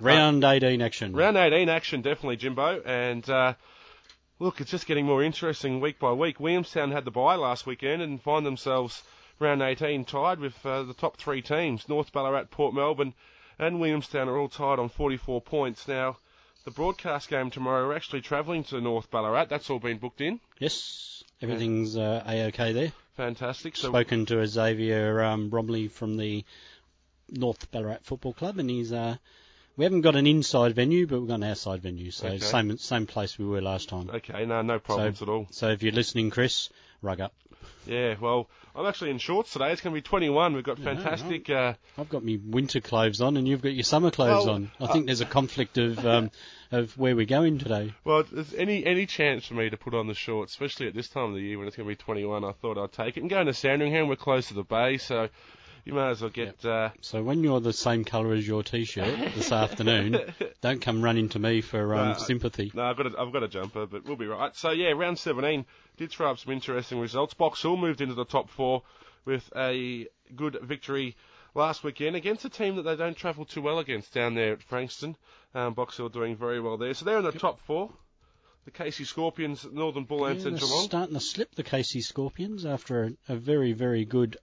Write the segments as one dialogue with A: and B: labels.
A: Round 18 action.
B: Round 18 action, definitely, Jimbo. And look, it's just getting more interesting week by week. Williamstown had the bye last weekend and find themselves round 18 tied with the top three teams. North Ballarat, Port Melbourne and Williamstown are all tied on 44 points. Now, the broadcast game tomorrow, we're actually travelling to North Ballarat. That's all been booked in.
A: Yes, everything's A-OK there.
B: Fantastic. So
A: spoken to Xavier Bromley from the North Ballarat Football Club, and he's we haven't got an inside venue, but we've got an outside venue, so
B: okay.
A: same place we were last time.
B: Okay, no problems at all.
A: So if you're listening, Chris, rug up.
B: Yeah, well, I'm actually in shorts today. It's going to be 21. We've got fantastic...
A: I've got my winter clothes on, and you've got your summer clothes on. I think there's a conflict of where we're going today.
B: Well, if there's any chance for me to put on the shorts, especially at this time of the year when it's going to be 21, I thought I'd take it. And going to Sandringham, we're close to the bay, so you may as well get...
A: So when you're the same colour as your T-shirt this afternoon, don't come running to me for sympathy.
B: No, I've got a jumper, but we'll be right. So, yeah, round 17 did throw up some interesting results. Box Hill moved into the top four with a good victory last weekend against a team that they don't travel too well against down there at Frankston. Box Hill doing very well there. So they're in the top four. The Casey Scorpions, Northern Bull Ants and Geelong.
A: Starting to slip, the Casey Scorpions, after a very, very good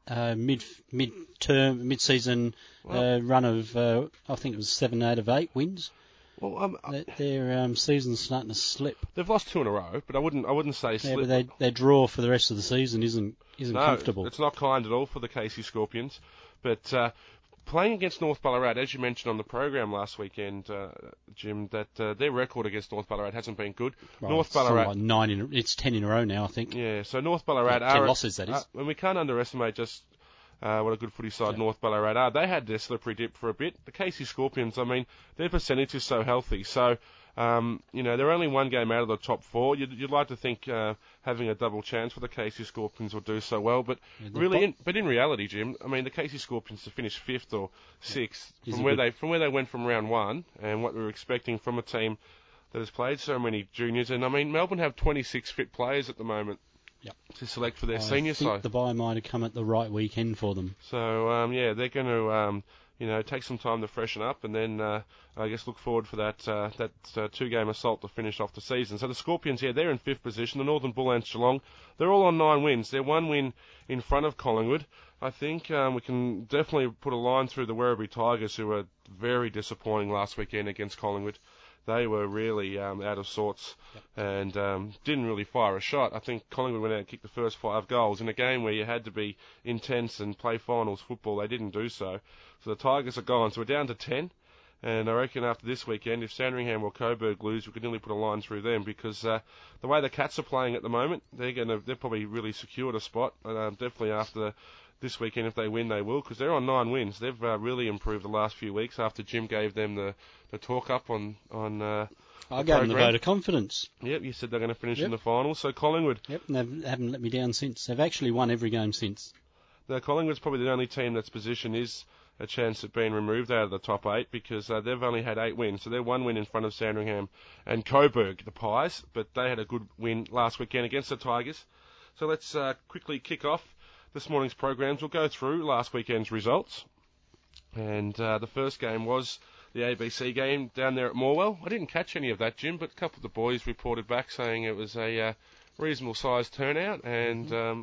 A: mid-season run of, I think it was 7 out of 8 wins.
B: Well,
A: their season's starting to slip.
B: They've lost 2 in a row, but I wouldn't say slip.
A: Yeah, but their draw for the rest of the season isn't comfortable.
B: It's not kind at all for the Casey Scorpions. But playing against North Ballarat, as you mentioned on the program last weekend, Jim, that their record against North Ballarat hasn't been good.
A: Right,
B: North Ballarat,
A: it's 10 in a row now, I think.
B: Yeah, so North Ballarat
A: 10 losses, that is.
B: And we can't underestimate just what a good footy side North Ballarat are. They had their slippery dip for a bit. The Casey Scorpions, I mean, their percentage is so healthy. So, they're only one game out of the top four. You'd like to think having a double chance for the Casey Scorpions will do so well. But in reality, Jim, I mean, the Casey Scorpions to finish 5th or 6th from where they went from round 1 and what we were expecting from a team that has played so many juniors. And, I mean, Melbourne have 26 fit players at the moment.
A: Yep.
B: To select for their senior side.
A: I think the bye might have come at the right weekend for them.
B: So, they're going to, take some time to freshen up and then, I guess, look forward for that 2-game assault to finish off the season. So the Scorpions, they're in 5th position. The Northern Bull Ants Geelong, they're all on 9 wins. They're 1 win in front of Collingwood. I think we can definitely put a line through the Werribee Tigers, who were very disappointing last weekend against Collingwood. They were really out of sorts and didn't really fire a shot. I think Collingwood went out and kicked the first 5 goals in a game where you had to be intense and play finals football. They didn't do so. So the Tigers are gone. So we're down to 10. And I reckon after this weekend, if Sandringham or Coburg lose, we could nearly put a line through them because the way the Cats are playing at the moment, they're probably really secured a spot. Definitely after this weekend, if they win, they will, because they're on 9 wins. They've really improved the last few weeks after Jim gave them the talk up on
A: I gave them the vote of confidence.
B: Yep, you said they're going to finish in the finals. So Collingwood.
A: Yep, and they haven't let me down since. They've actually won every game since.
B: Now, Collingwood's probably the only team that's position is a chance of being removed out of the top 8 because they've only had 8 wins. So they're 1 win in front of Sandringham and Coburg, the Pies, but they had a good win last weekend against the Tigers. So let's quickly kick off this morning's programs. We'll go through last weekend's results. And the first game was the ABC game down there at Morwell. I didn't catch any of that, Jim, but a couple of the boys reported back saying it was a reasonable sized turnout and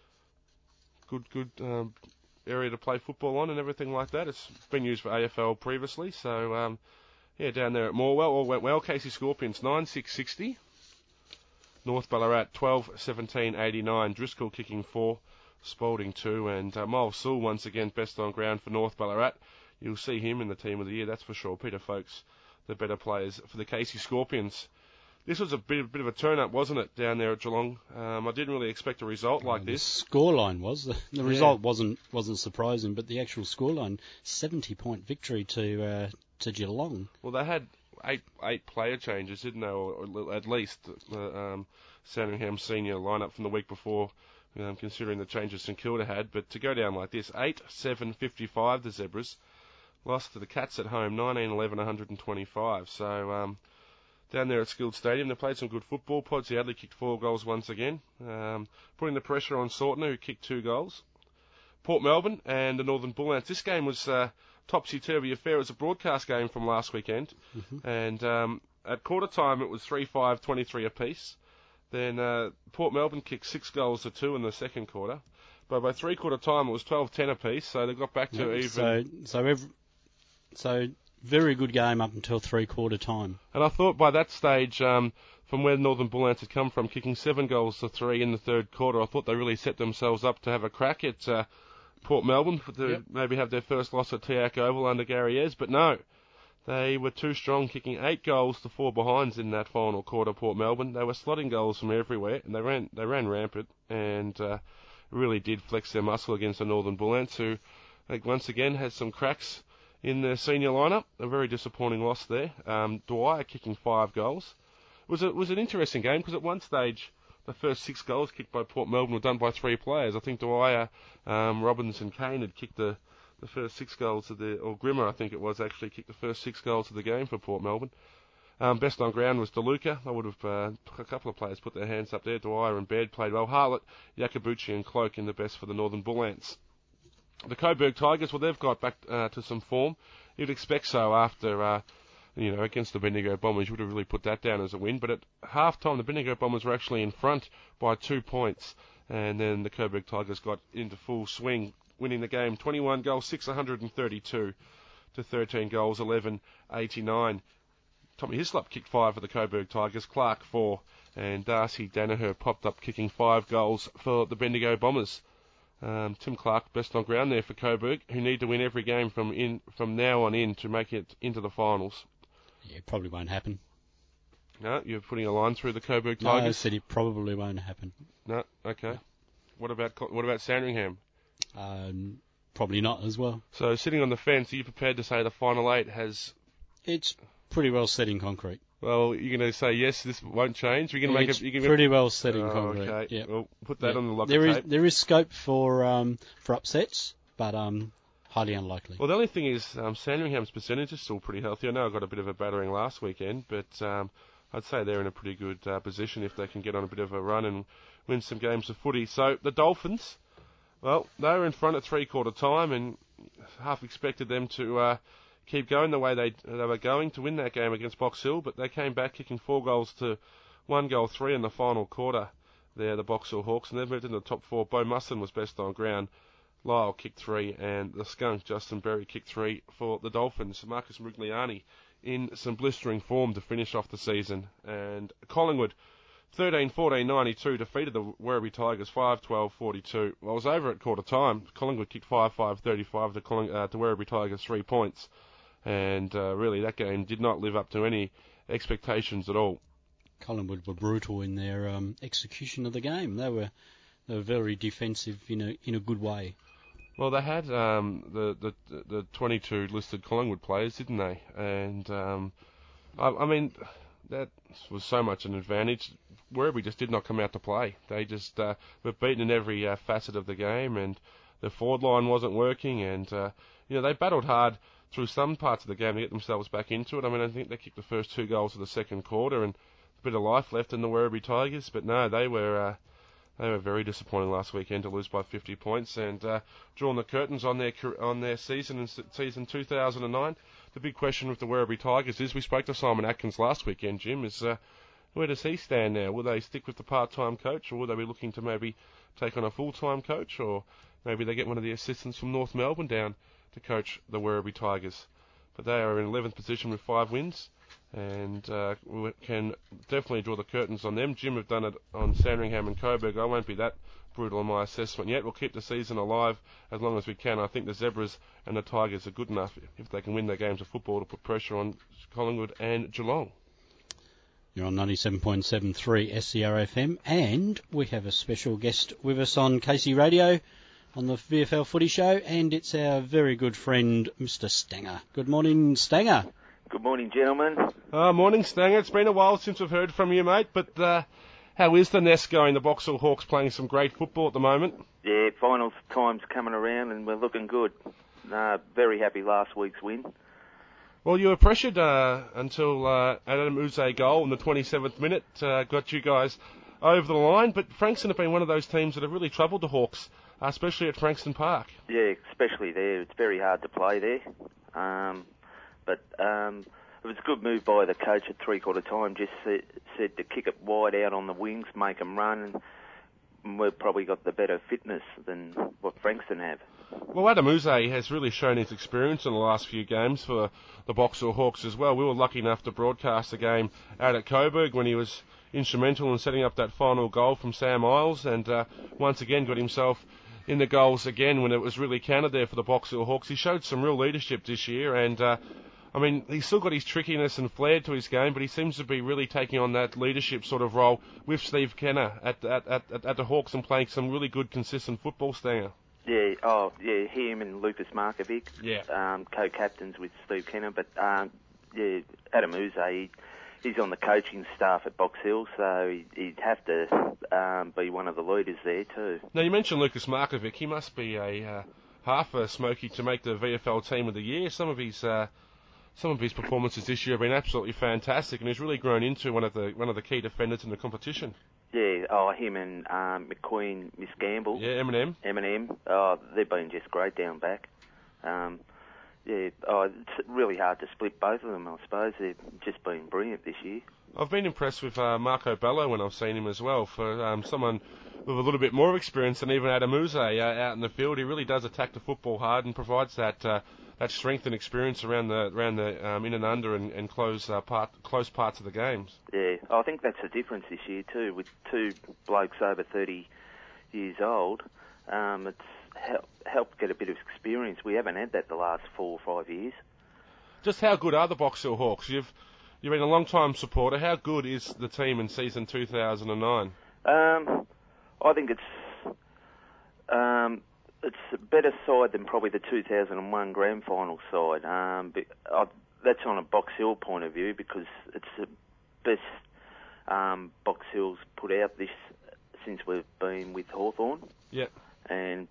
B: good area to play football on and everything like that. It's been used for AFL previously. So, down there at Morwell, all went well. Casey Scorpions 9-6-60. North Ballarat 12-17-89. Driscoll kicking 4. Spalding 2, and Miles Sewell once again best on ground for North Ballarat. You'll see him in the team of the year, that's for sure. Peter Folkes, the better players for the Casey Scorpions. This was a bit of a turn-up, wasn't it, down there at Geelong? I didn't really expect a result like this.
A: The scoreline was. The result wasn't surprising, but the actual scoreline, 70-point victory to Geelong.
B: Well, they had eight player changes, didn't they? Or at least Sandringham senior lineup from the week before. Considering the changes St Kilda had, but to go down like this, 8-7-55 the Zebras, lost to the Cats at home, 19-11, 125. So down there at Skilled Stadium, they played some good football. Podsy Adley kicked 4 goals once again, putting the pressure on Sortner, who kicked 2 goals. Port Melbourne and the Northern Bull Ants. This game was topsy-turvy affair. It was a broadcast game from last weekend, and at quarter time it was 3-5, 23 apiece. Then Port Melbourne kicked 6 goals to 2 in the second quarter. But by three-quarter time it was 12-10 apiece, so they got back to even.
A: So very good game up until three-quarter time.
B: And I thought by that stage, from where Northern Bullants had come from, kicking 7 goals to 3 in the third quarter, I thought they really set themselves up to have a crack at Port Melbourne, to maybe have their first loss at Tiac Oval under Gary Ayres, but no. They were too strong, kicking 8 goals to 4 behinds in that final quarter, Port Melbourne. They were slotting goals from everywhere, and they ran rampant, and really did flex their muscle against the Northern Bullants, who, once again, had some cracks in their senior lineup. A very disappointing loss there. Dwyer kicking 5 goals. It was an interesting game, because at one stage, the first 6 goals kicked by Port Melbourne were done by 3 players. I think Dwyer, Robbins and Kane had kicked the first 6 goals or Grimmer, I think it was, actually kicked the first 6 goals of the game for Port Melbourne. Best on ground was DeLuca. I would have a couple of players put their hands up there. Dwyer and Baird played well. Harlett, Yakabuchi and Cloak in the best for the Northern Bullants. The Coburg Tigers, well, they've got back to some form. You'd expect so after, against the Bendigo Bombers. You would have really put that down as a win. But at half-time, the Bendigo Bombers were actually in front by 2 points. And then the Coburg Tigers got into full swing, winning the game 21 goals, 632 to 13 goals, 1189. Tommy Hislop kicked 5 for the Coburg Tigers, Clark 4, and Darcy Danaher popped up kicking 5 goals for the Bendigo Bombers. Tim Clark best on ground there for Coburg, who need to win every game from now on in to make it into the finals.
A: Yeah, it probably won't happen.
B: No, you're putting a line through the Coburg Tigers?
A: No, I said it probably won't happen.
B: No, okay. No. What about Sandringham?
A: Probably not as well.
B: So sitting on the fence, are you prepared to say the final 8 has...
A: It's pretty well set in concrete.
B: Well, you're going to say yes, this won't change. You're going to
A: make it. Pretty well set in concrete.
B: Okay.
A: Yep.
B: Well, put that on the locker tape.
A: There is scope for upsets, but highly unlikely.
B: Well, the only thing is Sandringham's percentage is still pretty healthy. I know I got a bit of a battering last weekend, but I'd say they're in a pretty good position if they can get on a bit of a run and win some games of footy. So the Dolphins, well, they were in front at three-quarter time, and half expected them to keep going the way they were going to win that game against Box Hill, but they came back kicking 4 goals to 1 goal 3 in the final quarter there, the Box Hill Hawks, and they've moved into the top 4. Bo Musson was best on ground. Lyle kicked 3, and the skunk, Justin Berry, kicked 3 for the Dolphins. Marcus Murigliani in some blistering form to finish off the season. And Collingwood, 13-14-92, defeated the Werribee Tigers 5-12-42. Well, I was over at quarter time. Collingwood kicked 5-5-35 to Werribee Tigers 3 points. And really, that game did not live up to any expectations at all.
A: Collingwood were brutal in their execution of the game. They were very defensive in a good way.
B: Well, they had the 22 listed Collingwood players, didn't they? And I mean, that was so much an advantage. Werribee just did not come out to play. They just were beaten in every facet of the game, and the forward line wasn't working. And they battled hard through some parts of the game to get themselves back into it. I mean, I think they kicked the first 2 goals of the second quarter, and a bit of life left in the Werribee Tigers. But no, they were very disappointing last weekend to lose by 50 points and drawn the curtains on their season in season 2009. The big question with the Werribee Tigers is, we spoke to Simon Atkins last weekend, Jim, is where does he stand now? Will they stick with the part-time coach, or will they be looking to maybe take on a full-time coach, or maybe they get one of the assistants from North Melbourne down to coach the Werribee Tigers? But they are in 11th position with 5 wins, and we can definitely draw the curtains on them. Jim have done it on Sandringham and Coburg. I won't be that brutal on my assessment yet. We'll keep the season alive as long as we can. I think the Zebras and the Tigers are good enough, if they can win their games of football, to put pressure on Collingwood and Geelong.
A: You're on 97.73 SCRFM, and we have a special guest with us on Casey Radio on the VFL Footy Show, and it's our very good friend, Mr. Stanger. Good morning, Stanger.
C: Good morning, gentlemen.
B: Morning, Stanger. It's been a while since we've heard from you, mate, but how is the nest going? The Box Hill Hawks playing some great football at the moment.
C: Yeah, finals time's coming around, and we're looking good. Very happy last week's win.
B: Well, you were pressured until Adam Uze goal in the 27th minute got you guys over the line, but Frankston have been one of those teams that have really troubled the Hawks, especially at Frankston Park.
C: Yeah, especially there. It's very hard to play there. But it was a good move by the coach at three-quarter time. Just said to kick it wide out on the wings, make them run, and we've probably got the better fitness than what Frankston have.
B: Well, Adam Uze has really shown his experience in the last few games for the Box Hill Hawks as well. We were lucky enough to broadcast the game out at Coburg when he was instrumental in setting up that final goal from Sam Isles, and once again got himself in the goals again when it was really counted there for the Box Hill Hawks. He showed some real leadership this year, and I mean, he's still got his trickiness and flair to his game, but he seems to be really taking on that leadership sort of role with Steve Kenner at the Hawks and playing some really good, consistent football, Stanger.
C: Yeah, him and Lucas Markovic,
B: Yeah.
C: Co-captains with Steve Kenner, but Adam Uze, he's on the coaching staff at Box Hill, so he'd have to be one of the leaders there too.
B: Now, you mentioned Lucas Markovic. He must be a half a smoky to make the VFL Team of the Year. Some of his performances this year have been absolutely fantastic, and he's really grown into one of the key defenders in the competition.
C: Yeah, him and McQueen, Miss Gamble.
B: Yeah, Eminem.
C: They've been just great down back. It's really hard to split both of them, I suppose. They've just been brilliant this year.
B: I've been impressed with Marco Bello when I've seen him as well. For someone with a little bit more experience than even Adam Uze out in the field, he really does attack the football hard and provides that strength and experience around the in and under and close parts of the games.
C: Yeah, I think that's the difference this year too. With two blokes over 30 years old, it's helped get a bit of experience. We haven't had that the last 4 or 5 years.
B: Just how good are the Box Hill Hawks? You've been a long time supporter. How good is the team in season 2009?
C: I think it's a better side than probably the 2001 grand final side. That's on a Box Hill point of view because it's the best Box Hill's put out since we've been with Hawthorn.
B: Yeah.
C: And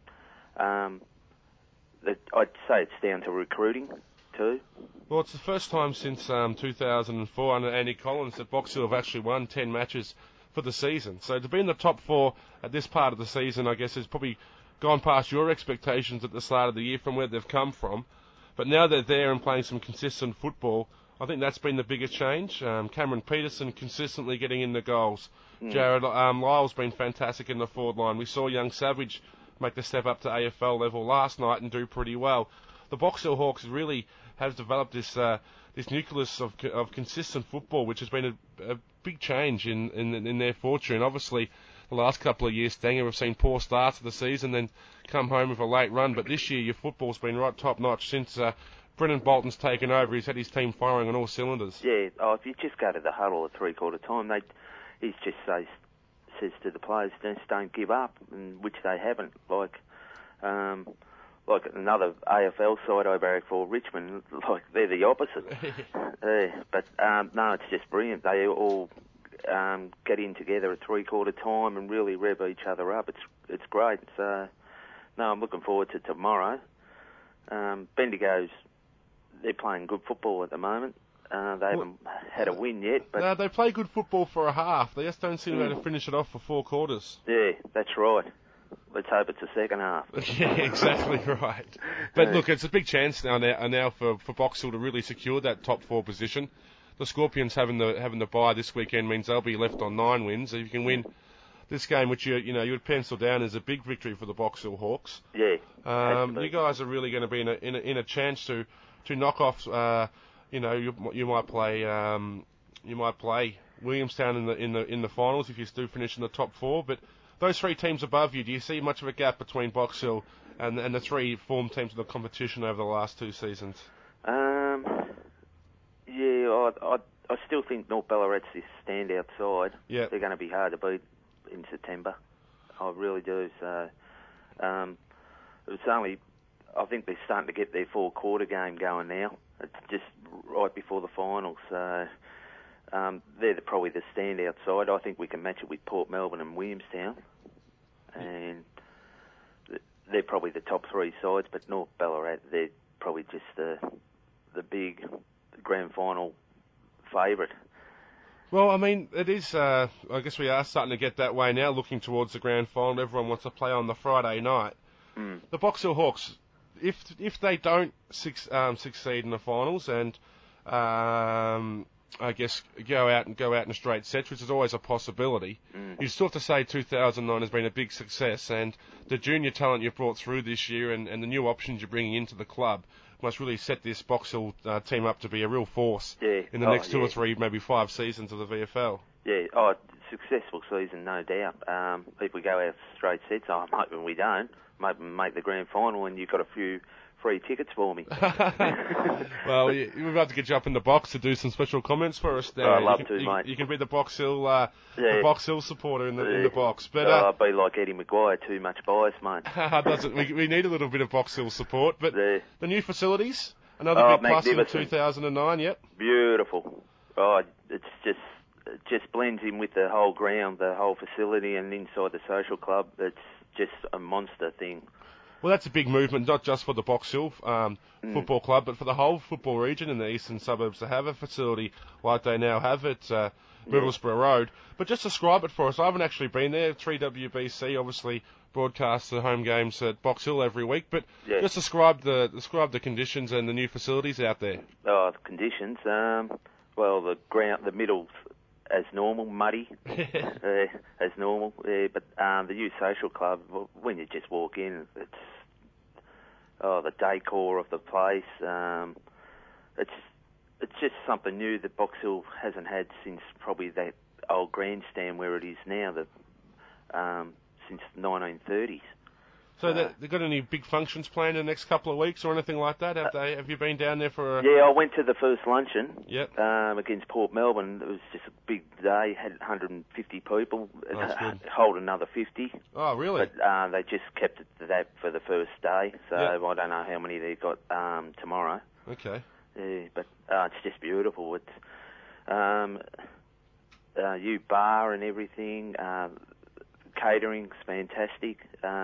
C: I'd say it's down to recruiting too.
B: Well, it's the first time since 2004 under Andy Collins that Box Hill have actually won 10 matches for the season. So to be in the top 4 at this part of the season, I guess, has probably gone past your expectations at the start of the year from where they've come from. But now they're there and playing some consistent football, I think that's been the biggest change. Cameron Peterson consistently getting in the goals. Jared Lyle's been fantastic in the forward line. We saw young Savage make the step up to AFL level last night and do pretty well. The Box Hill Hawks really have developed this nucleus of consistent football, which has been a big change in their fortune. Obviously, the last couple of years, Stanger, we've seen poor starts of the season, then come home with a late run. But this year, your football's been right top notch since Brendan Bolton's taken over. He's had his team firing on all cylinders.
C: Yeah, if you just go to the huddle at three-quarter time, he just says to the players, just don't give up, and which they haven't. Like another AFL side I barrack for, Richmond, like they're the opposite. But no, it's just brilliant. They all get in together at three-quarter time and really rev each other up. It's great. So, no, I'm looking forward to tomorrow. Bendigo's, they're playing good football at the moment. They haven't had a win yet. But
B: no, they play good football for a half. They just don't seem to be able to finish it off for 4 quarters.
C: Yeah, that's right. Let's hope it's the second half.
B: Yeah, exactly right. But look, it's a big chance now for Box Hill to really secure that top 4 position. The Scorpions having the bye this weekend means they'll be left on 9 wins. If you can win this game, which you would pencil down as a big victory for the Box Hill Hawks.
C: Yeah.
B: You guys are really going to be in a chance to knock off. You might play Williamstown in the finals if you do finish in the top 4. But those 3 teams above you, do you see much of a gap between Box Hill and the 3 form teams in the competition over the last 2 seasons?
C: Yeah, I still think North Ballarat's this standout side.
B: Yeah.
C: They're going to be hard to beat in September. I really do. So, it's only, I think they're starting to get their 4-quarter game going now. It's just right before the finals. So, they're probably the standout side. I think we can match it with Port Melbourne and Williamstown. And they're probably the top 3 sides, but North Ballarat, they're probably just the big grand final favourite.
B: Well, I mean, it is, I guess we are starting to get that way now, looking towards the grand final. Everyone wants to play on the Friday night. The Box Hill Hawks, if they don't succeed in the finals and I guess go out in straight sets, which is always a possibility. You still have to say 2009 has been a big success, and the junior talent you've brought through this year and the new options you're bringing into the club must really set this Box Hill team up to be a real force in the next 2 or 3, maybe 5 seasons of the VFL.
C: Yeah, successful season, no doubt. If we go out straight sets, I'm hoping we don't. I'm hoping we make the grand final and you've got a few free tickets for me.
B: Well, we'd love to get you up in the box to do some special comments for us there.
C: I'd love to, mate.
B: You can be the Box Hill, the Box Hill supporter in the box. But
C: I'd be like Eddie Maguire, too much bias, mate.
B: We need a little bit of Box Hill support. But the new facilities, another big plus in 2009. Yep.
C: Beautiful. Oh, it just blends in with the whole ground, the whole facility, and inside the social club. It's just a monster thing.
B: Well, that's a big movement, not just for the Box Hill football club, but for the whole football region in the eastern suburbs to have a facility like they now have at Middlesbrough Road. But just describe it for us. I haven't actually been there. 3WBC obviously broadcasts the home games at Box Hill every week, but just describe the conditions and the new facilities out there.
C: Oh, the conditions. Well, the ground, the middle's as normal, muddy, as normal. But the youth social club, when you just walk in, it's the decor of the place. It's just something new that Box Hill hasn't had since probably that old grandstand where it is now, since the 1930s.
B: So they've got any big functions planned in the next couple of weeks or anything like that? Have you been down there for?
C: Yeah, I went to the first luncheon.
B: Yep.
C: Against Port Melbourne. It was just a big day. Had 150 people.
B: Good.
C: Hold another 50.
B: Oh, really?
C: But they just kept it to that for the first day. So I don't know how many they got tomorrow.
B: Okay.
C: Yeah, but it's just beautiful. It's bar and everything. Catering's fantastic.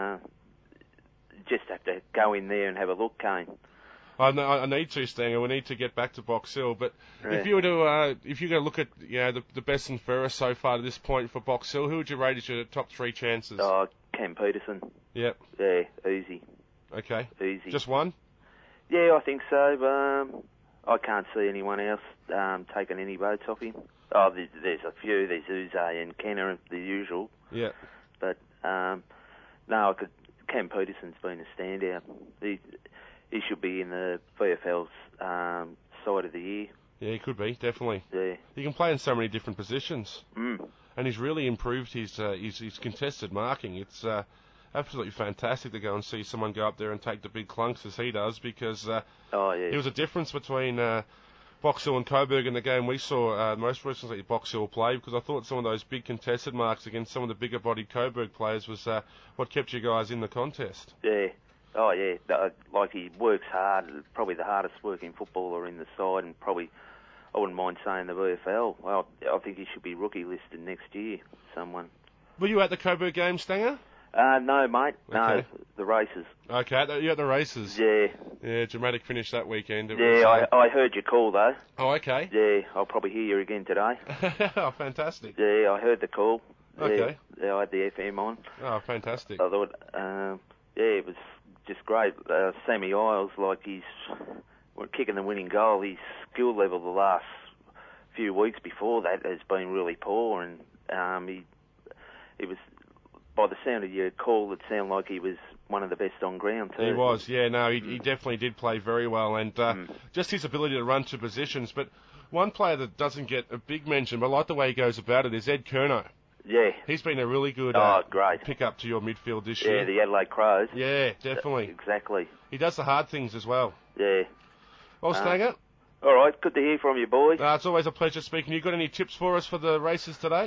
C: Just have to go in there and have a look, Kane.
B: I need to, Stanger. We need to get back to Box Hill. But if you were to, look at the best and fairest so far to this point for Box Hill, who would you rate as your top 3 chances?
C: Oh, Cam Peterson.
B: Yep.
C: Yeah, easy.
B: Okay.
C: Easy.
B: Just one?
C: Yeah, I think so. I can't see anyone else taking any votes off him. Oh, there's a few. There's Uze and Kenner, the usual.
B: Yeah.
C: But no, Cam Peterson's been a standout. He should be in the VFL's side of the year.
B: Yeah, he could be, definitely.
C: Yeah.
B: He can play in so many different positions.
C: Mm.
B: And he's really improved his contested marking. It's absolutely fantastic to go and see someone go up there and take the big clunks as he does, because it was a difference between Box Hill and Coburg in the game we saw most recently Box Hill play, because I thought some of those big contested marks against some of the bigger-bodied Coburg players was what kept you guys in the contest.
C: Yeah. Oh, yeah. Like, he works hard, probably the hardest working footballer in the side, and probably, I wouldn't mind saying the VFL. Well, I think he should be rookie listed next year, someone.
B: Were you at the Coburg game, Stanger?
C: No, mate.
B: Okay.
C: No, the races.
B: Okay, you're at the races.
C: Yeah.
B: Yeah, dramatic finish that weekend.
C: I heard your call, though.
B: Oh, okay.
C: Yeah, I'll probably hear you again today.
B: Oh, fantastic.
C: Yeah, I heard the call.
B: Okay.
C: Yeah, I had the FM on.
B: Oh, fantastic.
C: I thought, it was just great. Sammy Isles, he's kicking the winning goal. His skill level the last few weeks before that has been really poor, and he was, by the sound of your call, it sounded like he was one of the best on ground too.
B: He was, yeah. No, he definitely did play very well, and just his ability to run to positions. But one player that doesn't get a big mention, but I like the way he goes about it, is Ed Curnow.
C: Yeah.
B: He's been a really good
C: great
B: pick-up to your midfield this year.
C: Yeah, the Adelaide Crows.
B: Yeah, definitely.
C: Exactly.
B: He does the hard things as well.
C: Yeah.
B: Well, Stanger.
C: All right, good to hear from you, boys.
B: It's always a pleasure speaking. You got any tips for us for the races today?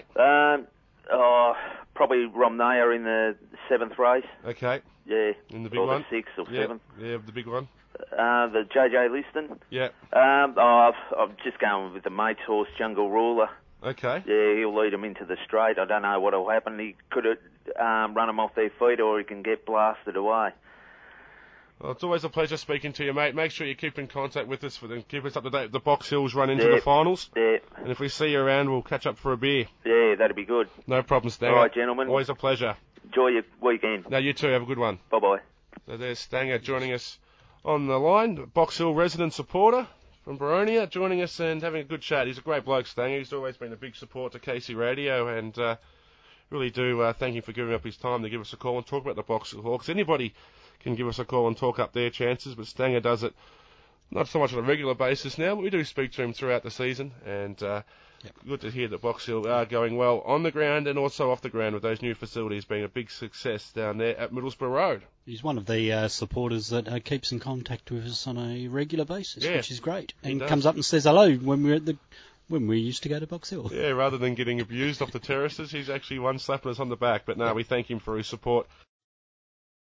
C: Probably Romnea in the 7th race.
B: Okay.
C: Yeah.
B: In the big
C: or
B: one?
C: the 6th or 7th.
B: Yeah, the big one.
C: The JJ Liston.
B: Yeah.
C: I'm just going with the mate's horse, Jungle Ruler.
B: Okay.
C: Yeah, he'll lead them into the straight. I don't know what will happen. He could run them off their feet, or he can get blasted away.
B: Well, it's always a pleasure speaking to you, mate. Make sure you keep in contact with us keep us up to date. The Box Hills run into the finals.
C: Yeah.
B: And if we see you around, we'll catch up for a beer.
C: Yeah, that'd be good.
B: No problem, Stanger.
C: All right, gentlemen.
B: Always a pleasure.
C: Enjoy your weekend.
B: No, you too. Have a good one.
C: Bye-bye.
B: So there's Stanger joining us on the line, Box Hill resident supporter from Baronia, joining us and having a good chat. He's a great bloke, Stanger. He's always been a big support to Casey Radio, and really do thank him for giving up his time to give us a call and talk about the Box Hill Hawks. Anybody can give us a call and talk up their chances, but Stanger does it not so much on a regular basis now, but we do speak to him throughout the season, and good to hear that Box Hill are going well on the ground and also off the ground, with those new facilities being a big success down there at Middlesbrough Road.
A: He's one of the supporters that keeps in contact with us on a regular basis, which is great, and comes up and says hello when we used to go to Box Hill.
B: Yeah, rather than getting abused off the terraces, he's actually one slapping us on the back. But no, we thank him for his support.